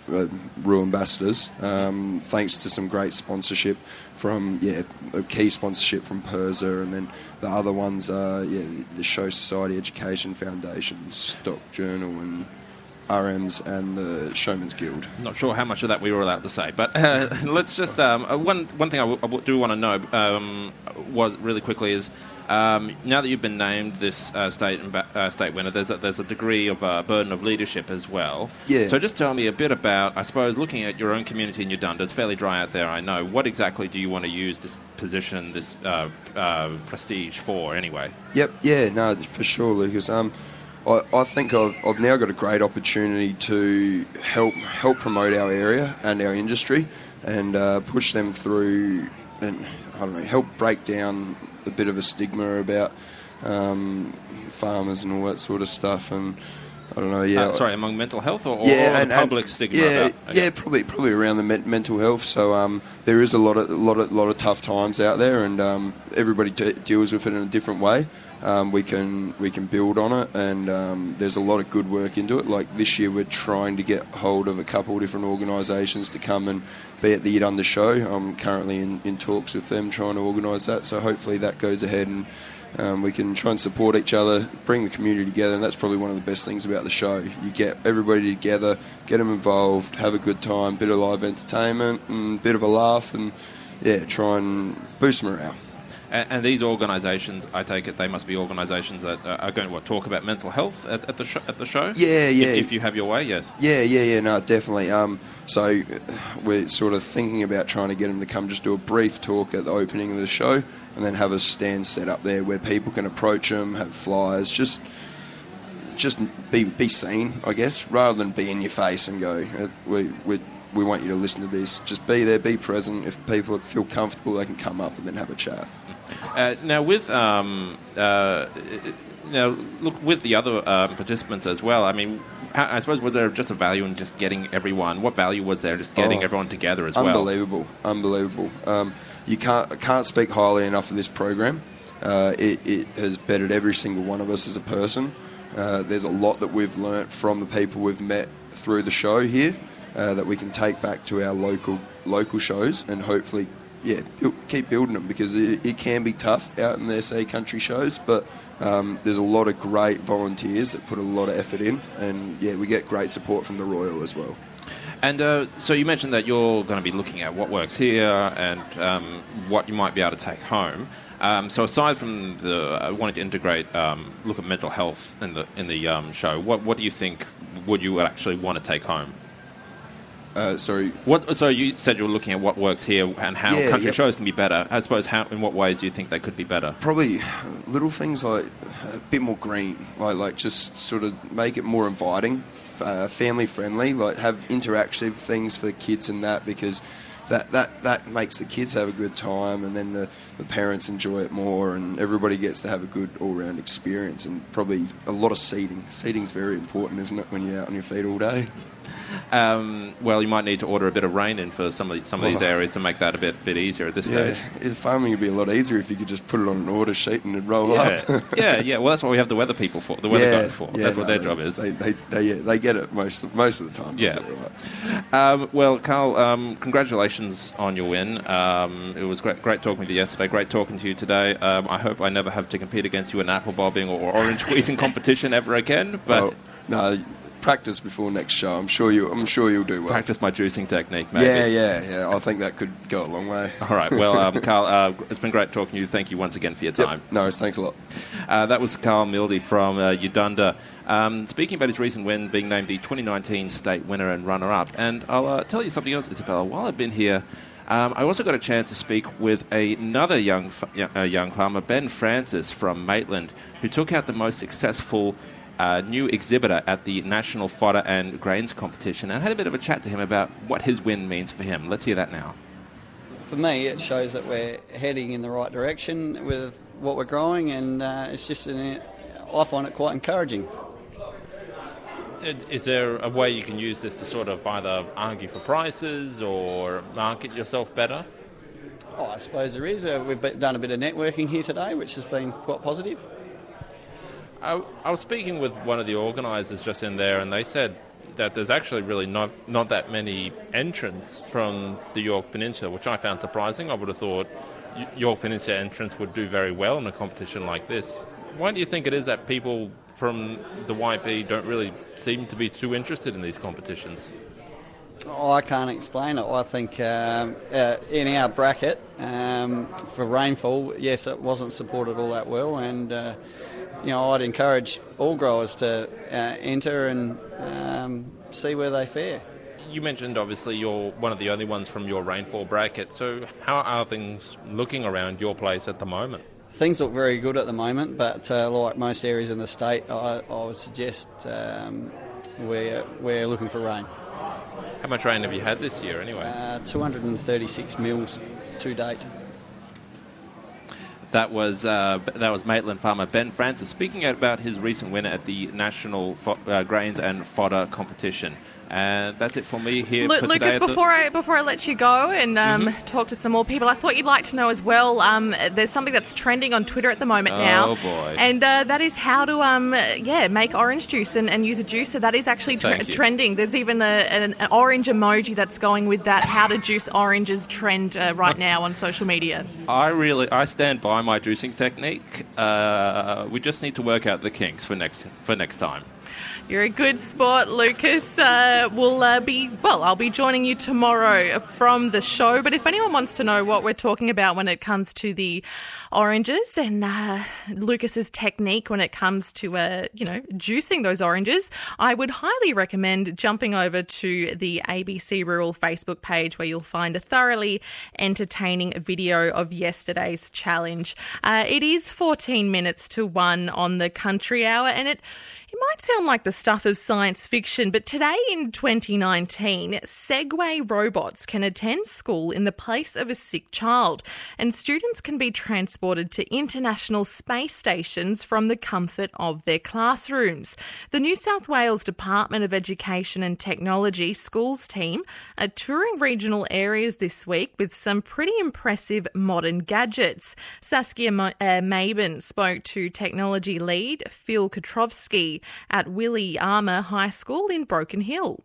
uh, Rural Ambassadors, um, thanks to some great sponsorship from, yeah, a key sponsorship from PIRSA, and then the other ones are, yeah, the Show Society Education Foundation, Stock Journal, and R Ms and the Showman's Guild. Not sure how much of that we were allowed to say, but uh, let's just um, uh, one one thing I, w- I w- do want to know um, was really quickly is um, now that you've been named this uh, state uh, state winner, there's a, there's a degree of uh, burden of leadership as well. Yeah. So just tell me a bit about, I suppose, looking at your own community in Udunda. It's fairly dry out there, I know. What exactly do you want to use this position, this uh, uh, prestige for, anyway? Yep. Yeah. No, for sure, Lucas. Um. I, I think I've, I've now got a great opportunity to help help promote our area and our industry, and uh, push them through, and I don't know, help break down a bit of a stigma about um, farmers and all that sort of stuff. And I don't know, yeah. Uh, sorry, among mental health or, yeah, or and, the public and, stigma? Yeah, about, okay. yeah, probably probably around the me- mental health. So um, there is a lot of lot of lot of tough times out there, and um, everybody d- deals with it in a different way. Um, we can we can build on it, and um, there's a lot of good work into it. Like this year, we're trying to get hold of a couple of different organisations to come and be at the Udunda show. I'm currently in, in talks with them trying to organise that, so hopefully that goes ahead, and um, we can try and support each other, bring the community together, and that's probably one of the best things about the show. You get everybody together, get them involved, have a good time, bit of live entertainment, and bit of a laugh, and yeah, try and boost morale. And, and these organisations, I take it, they must be organisations that are going to what, talk about mental health at, at the sh- at the show. Yeah, yeah. If, if you have your way, yes. Yeah, yeah, yeah. No, definitely. Um, so we're sort of thinking about trying to get them to come just do a brief talk at the opening of the show, and then have a stand set up there where people can approach them, have flyers, just just be be seen, I guess, rather than be in your face and go, we we we want you to listen to this. Just be there, be present. If people feel comfortable, they can come up and then have a chat. Uh, now, with um, uh, now look with the other um, participants as well. I mean, I suppose was there just a value in just getting everyone? What value was there just getting oh, everyone together as unbelievable, well? Unbelievable, unbelievable. Um, you can't can't speak highly enough of this program. Uh, it, it has bettered every single one of us as a person. Uh, there's a lot that we've learnt from the people we've met through the show here uh, that we can take back to our local local shows, and hopefully. Yeah, keep building them, because it, it can be tough out in the S A country shows, but um, there's a lot of great volunteers that put a lot of effort in, and yeah, we get great support from the Royal as well. And uh, so you mentioned that you're going to be looking at what works here and um, what you might be able to take home. Um, so aside from the uh, wanting to integrate, um, look at mental health in the in the um, show, what what do you think would you actually want to take home? Uh, sorry. What? So you said you were looking at what works here and how yeah, country yep. shows can be better. I suppose how, in what ways do you think they could be better? Probably little things like a bit more green, like like just sort of make it more inviting, uh, family friendly, like have interactive things for kids and that, because that, that, that makes the kids have a good time, and then the, the parents enjoy it more, and everybody gets to have a good all-round experience, and probably a lot of seating. Seating's very important, isn't it, when you're out on your feet all day? Um, well, you might need to order a bit of rain in for some of the, some of these areas to make that a bit bit easier at this yeah, stage. Farming would be a lot easier if you could just put it on an order sheet and it'd roll yeah. up. yeah, yeah. Well, that's what we have the weather people for, the weather yeah, guys for. Yeah, that's what no, their job is. They they they, yeah, they get it most of, most of the time. Yeah. Right. Um, well, Carl, um, congratulations on your win. Um, it was great, great talking with you yesterday. Great talking to you today. Um, I hope I never have to compete against you in apple bobbing or orange squeezing competition ever again. But oh, no. Practice before next show. I'm sure you. I'm sure you'll do well. Practice my juicing technique, maybe. Yeah, yeah, yeah. I think that could go a long way. All right. Well, um, Carl, uh, it's been great talking to you. Thank you once again for your time. Yep. No, thanks a lot. Uh, that was Carl Mildy from uh, Udunda. Um, speaking about his recent win, being named the twenty nineteen state winner and runner-up. And I'll uh, tell you something else, Isabella. While I've been here, um, I also got a chance to speak with a, another young uh, young farmer, Ben Francis from Maitland, who took out the most successful Uh, new exhibitor at the National Fodder and Grains competition, and I had a bit of a chat to him about what his win means for him. Let's hear that now. For me, it shows that we're heading in the right direction with what we're growing, and uh, it's just, an, I find it quite encouraging. Is there a way you can use this to sort of either argue for prices or market yourself better? Oh, I suppose there is. Uh, we've done a bit of networking here today, which has been quite positive. I, I was speaking with one of the organisers just in there, and they said that there's actually really not, not that many entrants from the Yorke Peninsula, which I found surprising. I would have thought Yorke Peninsula entrants would do very well in a competition like this. Why do you think it is that people from the Y P don't really seem to be too interested in these competitions? Oh, I can't explain it. I think um, uh, in our bracket um, for rainfall, yes, it wasn't supported all that well, and uh, you know, I'd encourage all growers to uh, enter and um, see where they fare. You mentioned obviously you're one of the only ones from your rainfall bracket, so how are things looking around your place at the moment? Things look very good at the moment, but uh, like most areas in the state, I, I would suggest um, we're, we're looking for rain. How much rain have you had this year anyway? Uh, two hundred thirty-six mils to date. That was uh, that was Maitland farmer Ben Francis speaking about his recent win at the National Fo- uh, Grains and Fodder Competition. And that's it for me here Lu- for Lucas, today. before I before I let you go and um, mm-hmm. talk to some more people, I thought you'd like to know as well. Um, there's something that's trending on Twitter at the moment oh, now. Oh boy! And uh, that is how to um yeah make orange juice and, and use a juicer. That is actually tre- trending. There's even a, an, an orange emoji that's going with that how to juice oranges trend uh, right now on social media. I really I stand by my juicing technique. Uh, we just need to work out the kinks for next for next time. You're a good sport, Lucas. Uh, we'll uh, be, well, I'll be joining you tomorrow from the show. But if anyone wants to know what we're talking about when it comes to the oranges and uh, Lucas's technique when it comes to, uh, you know, juicing those oranges, I would highly recommend jumping over to the A B C Rural Facebook page where you'll find a thoroughly entertaining video of yesterday's challenge. Uh, it is fourteen minutes to one on the Country Hour, and it It might sound like the stuff of science fiction, but today in twenty nineteen, Segway robots can attend school in the place of a sick child, and students can be transported to international space stations from the comfort of their classrooms. The New South Wales Department of Education and Technology schools team are touring regional areas this week with some pretty impressive modern gadgets. Saskia uh, Maben spoke to technology lead Phil Katrovsky at Willie Armour High School in Broken Hill.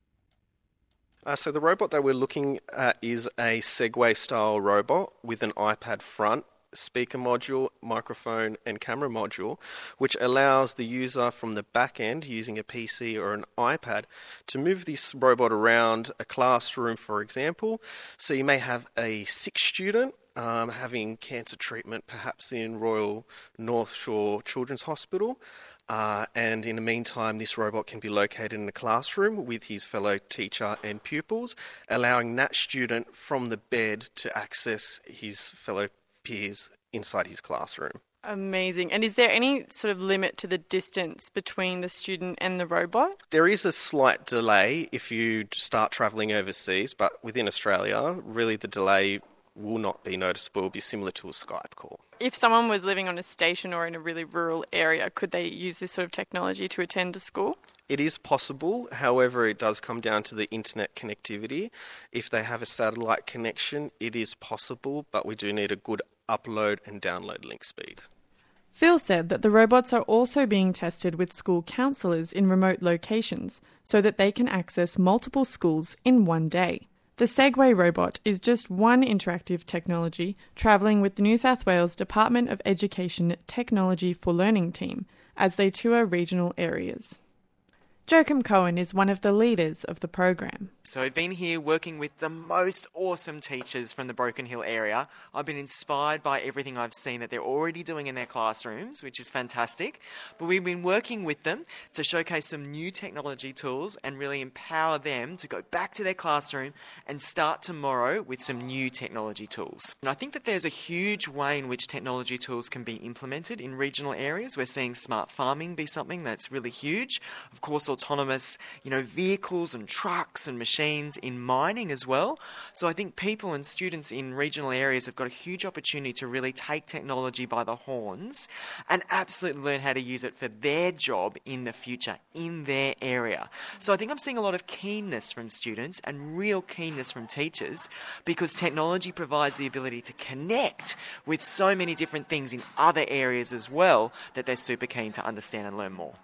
Uh, so the robot that we're looking at is a Segway-style robot with an iPad front, speaker module, microphone and camera module, which allows the user from the back end using a P C or an iPad to move this robot around a classroom, for example. So you may have a sick student Um, having cancer treatment, perhaps in Royal North Shore Children's Hospital. Uh, and in the meantime, this robot can be located in a classroom with his fellow teacher and pupils, allowing that student from the bed to access his fellow peers inside his classroom. Amazing. And is there any sort of limit to the distance between the student and the robot? There is a slight delay if you start travelling overseas, but within Australia, really the delay will not be noticeable. It will be similar to a Skype call. If someone was living on a station or in a really rural area, could they use this sort of technology to attend a school? It is possible. However, it does come down to the internet connectivity. If they have a satellite connection, it is possible, but we do need a good upload and download link speed. Phil said that the robots are also being tested with school counsellors in remote locations so that they can access multiple schools in one day. The Segway robot is just one interactive technology travelling with the New South Wales Department of Education Technology for Learning team as they tour regional areas. Joachim Cohen is one of the leaders of the program. So I've been here working with the most awesome teachers from the Broken Hill area. I've been inspired by everything I've seen that they're already doing in their classrooms, which is fantastic. But we've been working with them to showcase some new technology tools and really empower them to go back to their classroom and start tomorrow with some new technology tools. And I think that there's a huge way in which technology tools can be implemented in regional areas. We're seeing smart farming be something that's really huge. Of course, autonomous, you know, vehicles and trucks and machines in mining as well. So I think people and students in regional areas have got a huge opportunity to really take technology by the horns and absolutely learn how to use it for their job in the future, in their area. So I think I'm seeing a lot of keenness from students and real keenness from teachers because technology provides the ability to connect with so many different things in other areas as well that they're super keen to understand and learn more.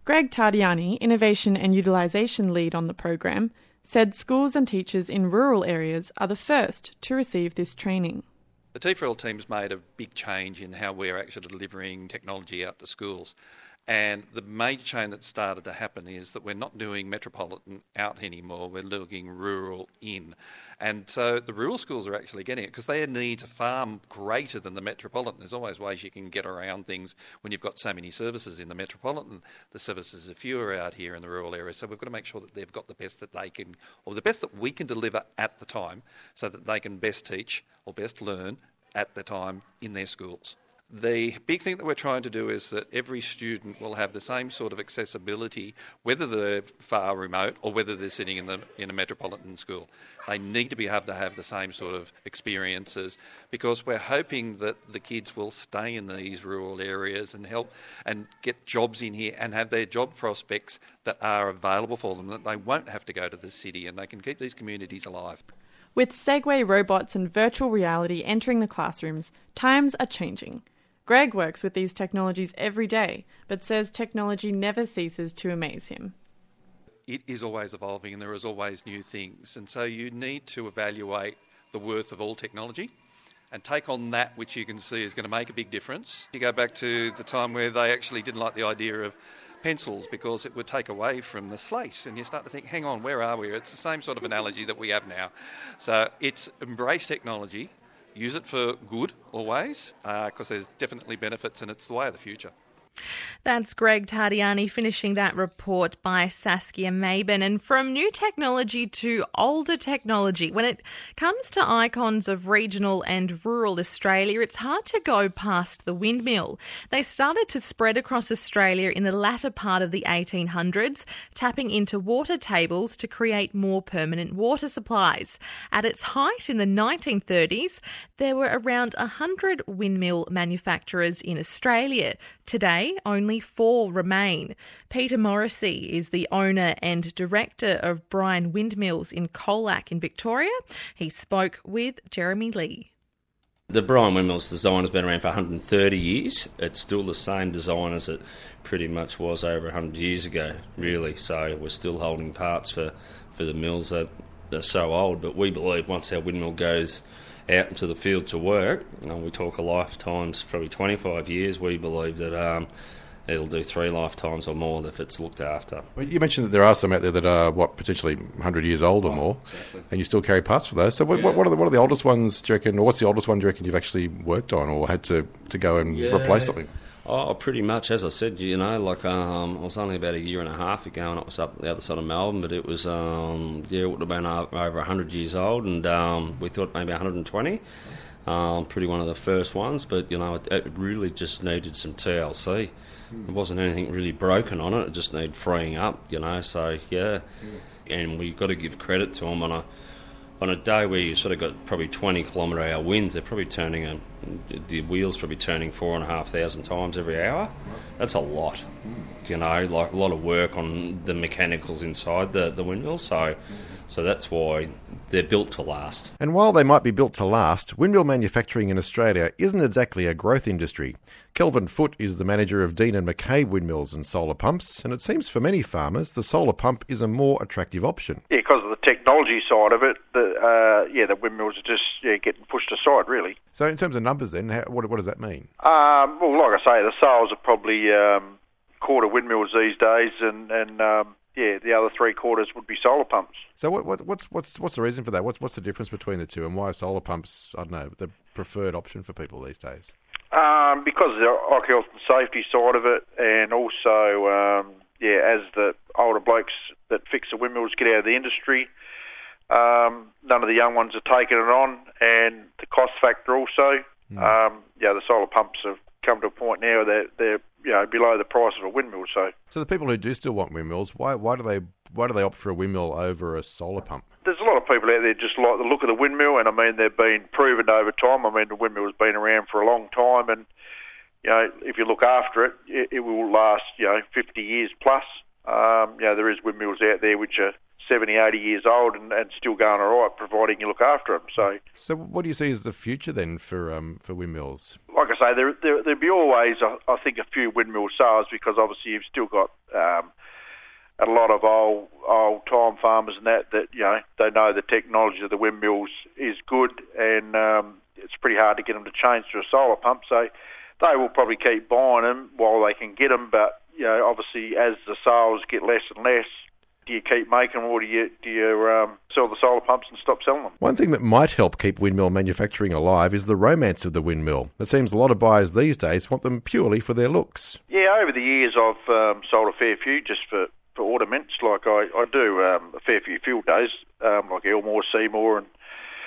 Greg Tardiani, Innovation and Utilisation Lead on the program, said schools and teachers in rural areas are the first to receive this training. The T four L team's made a big change in how we're actually delivering technology out to schools. And the major change that started to happen is that we're not doing metropolitan out anymore, we're looking rural in. And so the rural schools are actually getting it because their needs are far greater than the metropolitan. There's always ways you can get around things when you've got so many services in the metropolitan. The services are fewer out here in the rural areas. So we've got to make sure that they've got the best that they can, or the best that we can deliver at the time so that they can best teach or best learn at the time in their schools. The big thing that we're trying to do is that every student will have the same sort of accessibility, whether they're far remote or whether they're sitting in the in a metropolitan school. They need to be able to have the same sort of experiences because we're hoping that the kids will stay in these rural areas and help and get jobs in here and have their job prospects that are available for them, that they won't have to go to the city and they can keep these communities alive. With Segway robots and virtual reality entering the classrooms, times are changing. Greg works with these technologies every day, but says technology never ceases to amaze him. It is always evolving and there is always new things. And so you need to evaluate the worth of all technology and take on that which you can see is going to make a big difference. You go back to the time where they actually didn't like the idea of pencils because it would take away from the slate, and you start to think, hang on, where are we? It's the same sort of analogy that we have now. So it's embrace technology. Use it for good always, because uh, there's definitely benefits and it's the way of the future. That's Greg Tardiani finishing that report by Saskia Maben. And from new technology to older technology, when it comes to icons of regional and rural Australia, it's hard to go past the windmill. They started to spread across Australia in the latter part of the eighteen hundreds, tapping into water tables to create more permanent water supplies. At its height in the nineteen thirties, there were around one hundred windmill manufacturers in Australia. Today, only four remain. Peter Morrissey is the owner and director of Bryan Windmills in Colac in Victoria. He spoke with Jeremy Lee. The Bryan Windmills design has been around for one hundred thirty years. It's still the same design as it pretty much was over one hundred years ago, really. So we're still holding parts for, for the mills that are so old. But we believe once our windmill goes out into the field to work, and we talk a lifetimes, probably twenty-five years, we believe that um, it'll do three lifetimes or more if it's looked after. Well, you mentioned that there are some out there that are, what, potentially one hundred years old or more, exactly. And you still carry parts for those. So what, yeah. what, are the, what are the oldest ones, do you reckon, or what's the oldest one, do you reckon, you've actually worked on or had to, to go and yeah. replace something? Oh, pretty much, as I said, you know, like um, I was only about a year and a half ago and it was up the other side of Melbourne, but it was, um, yeah, it would have been over one hundred years old, and um, we thought maybe one hundred twenty. Um, pretty one of the first ones, but, you know, it, it really just needed some T L C. There wasn't anything really broken on it, it just needed freeing up, you know, so, yeah. And we've got to give credit to them on a on a day where you sort of got probably twenty kilometre hour winds. They're probably turning, a, the wheels probably turning four and a half thousand times every hour. That's a lot, you know, like a lot of work on the mechanicals inside the, the windmill, so so that's why they're built to last. And while they might be built to last, windmill manufacturing in Australia isn't exactly a growth industry. Kelvin Foote is the manager of Dean and McCabe Windmills and Solar Pumps, and it seems for many farmers the solar pump is a more attractive option. Yeah, because of the technology side of it, the, uh, yeah, the windmills are just yeah, getting pushed aside, really. So in terms of numbers then, how, what, what does that mean? Um, well, like I say, the sales are probably um, quarter windmills these days, and, and um, yeah, the other three quarters would be solar pumps. So what, what, what's what's what's the reason for that? What's what's the difference between the two, and why are solar pumps, I don't know, the preferred option for people these days? Um, because of the health and safety side of it, and also, um, yeah, as the older blokes that fix the windmills get out of the industry, um, none of the young ones are taking it on, and the cost factor also. Mm. Um, yeah, the solar pumps have come to a point now that they're you know below the price of a windmill. So, so the people who do still want windmills, why why do they why do they opt for a windmill over a solar pump? There's a lot of people out there just like the look of the windmill, and I mean they've been proven over time. I mean the windmill's been around for a long time, and you know if you look after it, it, it will last you know fifty years plus. Um, you know there is windmills out there which are seventy, eighty years old and, and still going all right, providing you look after them. So, so what do you see as the future then for um, for windmills? Like I I say, there, there, there'd be always, I, I think, a few windmill sales because obviously you've still got um, a lot of old old time farmers and that, that, you know, they know the technology of the windmills is good and um, it's pretty hard to get them to change to a solar pump. So they will probably keep buying them while they can get them. But, you know, obviously as the sales get less and less, do you keep making them or do you, do you um, sell the solar pumps and stop selling them? One thing that might help keep windmill manufacturing alive is the romance of the windmill. It seems a lot of buyers these days want them purely for their looks. Yeah, over the years I've um, sold a fair few just for, for ornaments. Like I, I do um, a fair few field days, um, like Elmore, Seymour, and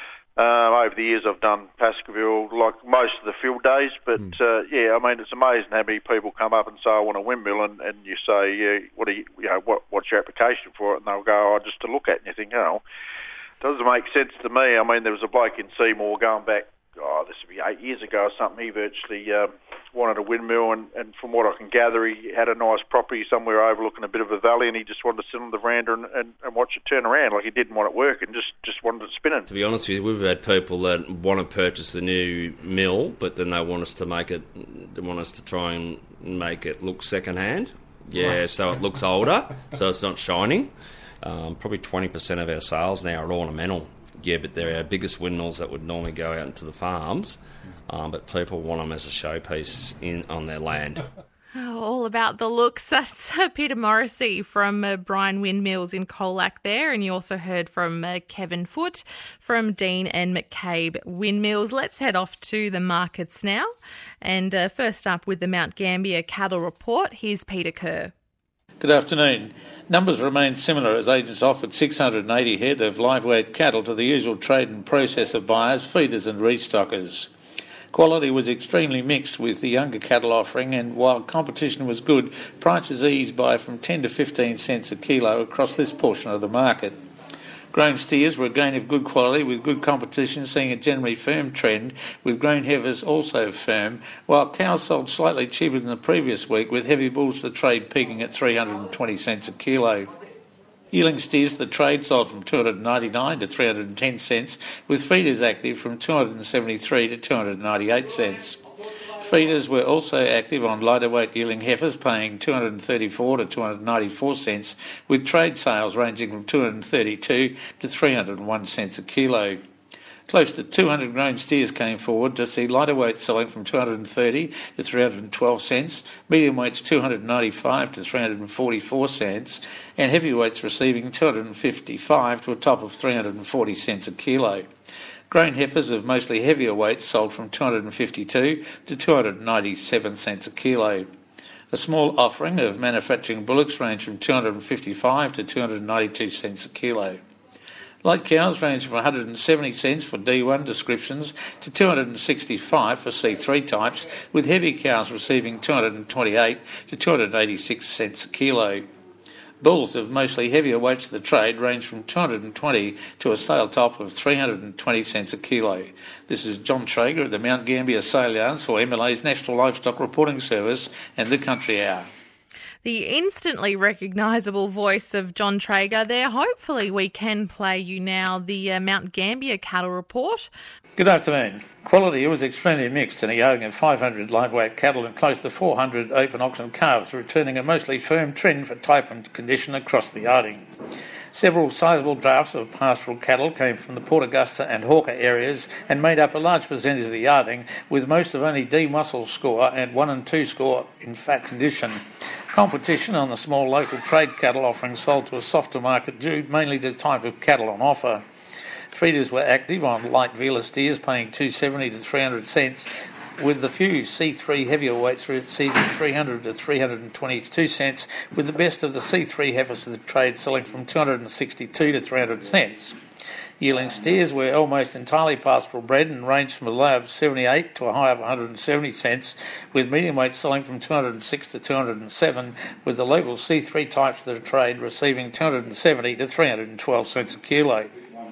um, over the years I've done Baskerville, like most of the field days. But mm. uh, yeah, I mean, it's amazing how many people come up and say, I want a windmill, and, and you say, yeah, what are you, you know, what, what's your application for it? And they'll go, oh, just to look at. And you think, oh, doesn't make sense to me. I mean, there was a bloke in Seymour going back, oh, this would be eight years ago or something. He virtually um, wanted a windmill, and, and from what I can gather, he had a nice property somewhere overlooking a bit of a valley, and he just wanted to sit on the veranda and, and, and watch it turn around. Like, he didn't want it working, just just wanted it spinning. To be honest with you, we've had people that want to purchase a new mill, but then they want us to make it, they want us to try and make it look second-hand. Yeah, so it looks older, so it's not shining. Um, probably twenty percent of our sales now are ornamental. Yeah, but they're our biggest windmills that would normally go out into the farms, um, but people want them as a showpiece in on their land. Oh, all about the looks. That's uh, Peter Morrissey from uh, Bryan Windmills in Colac there, and you also heard from uh, Kevin Foote from Dean and McCabe Windmills. Let's head off to the markets now, and uh, first up with the Mount Gambier Cattle Report, here's Peter Kerr. Good afternoon. Numbers remain similar as agents offered six hundred eighty head of live weight cattle to the usual trade and process of buyers, feeders and restockers. Quality was extremely mixed with the younger cattle offering, and while competition was good, prices eased by from ten to fifteen cents a kilo across this portion of the market. Grown steers were a gain of good quality with good competition, seeing a generally firm trend, with grown heifers also firm, while cows sold slightly cheaper than the previous week, with heavy bulls to the trade peaking at three hundred twenty cents a kilo. Yearling steers to the trade sold from two hundred ninety-nine to three hundred ten cents, with feeders active from two hundred seventy-three to two hundred ninety-eight cents. Feeders were also active on lighter weight yearling heifers, paying two hundred thirty-four to two hundred ninety-four cents, with trade sales ranging from two hundred thirty-two to three hundred one cents a kilo. Close to two hundred grown steers came forward to see lighter weights selling from two hundred thirty to three hundred twelve cents, medium weights two hundred ninety-five to three hundred forty-four cents, and heavyweights receiving two hundred fifty-five to a top of three hundred forty cents a kilo. Grown heifers of mostly heavier weights sold from two hundred fifty-two to two hundred ninety-seven cents a kilo. A small offering of manufacturing bullocks ranged from two hundred fifty-five to two hundred ninety-two cents a kilo. Light cows range from one hundred seventy cents for D one descriptions to two hundred sixty-five for C three types, with heavy cows receiving two hundred twenty-eight to two hundred eighty-six cents a kilo. Bulls of mostly heavier weights of the trade range from two hundred twenty to a sale top of three hundred twenty cents a kilo. This is John Traeger at the Mount Gambier Sale Yards for M L A's National Livestock Reporting Service and the Country Hour. The instantly recognisable voice of John Traeger there. Hopefully we can play you now the uh, Mount Gambier Cattle Report. Good afternoon. Quality was extremely mixed in a yarding of five hundred live weight cattle and close to four hundred open oxen calves, returning a mostly firm trend for type and condition across the yarding. Several sizable drafts of pastoral cattle came from the Port Augusta and Hawker areas and made up a large percentage of the yarding, with most of only D muscle score and one and two score in fat condition. Competition on the small local trade cattle offering sold to a softer market due mainly to the type of cattle on offer. Feeders were active on light Vela steers paying two hundred seventy to three hundred cents, with the few C three heavier weights receiving three hundred to three hundred twenty-two cents, with the best of the C three heifers of the trade selling from two hundred sixty-two to three hundred cents. Yearling steers were almost entirely pastoral bred and ranged from a low of seventy-eight to a high of one hundred seventy cents, with medium weights selling from two hundred six to two hundred seven, with the local C three types of the trade receiving two hundred seventy to three hundred twelve cents a kilo.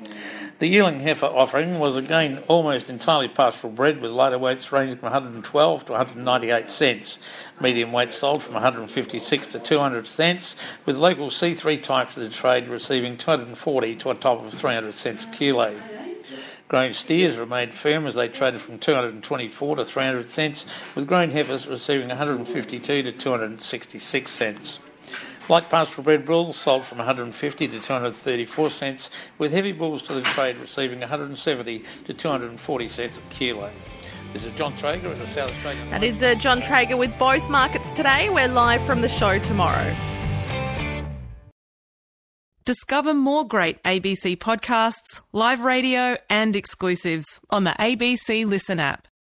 The yearling heifer offering was again almost entirely pastoral bred, with lighter weights ranging from one hundred twelve to one hundred ninety-eight cents. Medium weights sold from one hundred fifty-six to two hundred cents, with local C three types of the trade receiving two hundred forty to a top of three hundred cents a kilo. Grain steers remained firm as they traded from two hundred twenty-four to three hundred cents, with grain heifers receiving one hundred fifty-two to two hundred sixty-six cents. Light pastoral bred bulls sold from one hundred fifty to two hundred thirty-four cents, with heavy bulls to the trade receiving one hundred seventy to two hundred forty cents a kilo. This is John Traeger at the South Australian. That is uh, John Traeger with both markets today. We're live from the show tomorrow. Discover more great A B C podcasts, live radio and exclusives on the A B C Listen app.